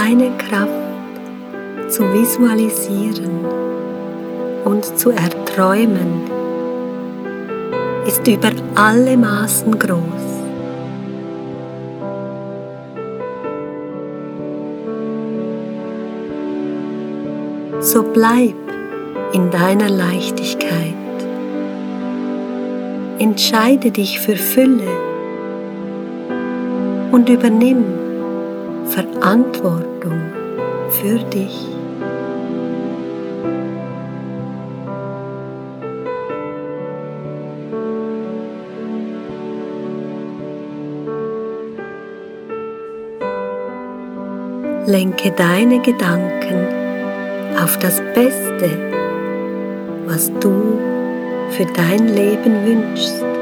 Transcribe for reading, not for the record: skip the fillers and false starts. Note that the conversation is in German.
deine Kraft zu visualisieren und zu erträumen ist über alle Maßen groß. So bleib in deiner Leichtigkeit. Entscheide dich für Fülle und übernimm Verantwortung für dich. Lenke deine Gedanken auf das Beste, was du für dein Leben wünschst.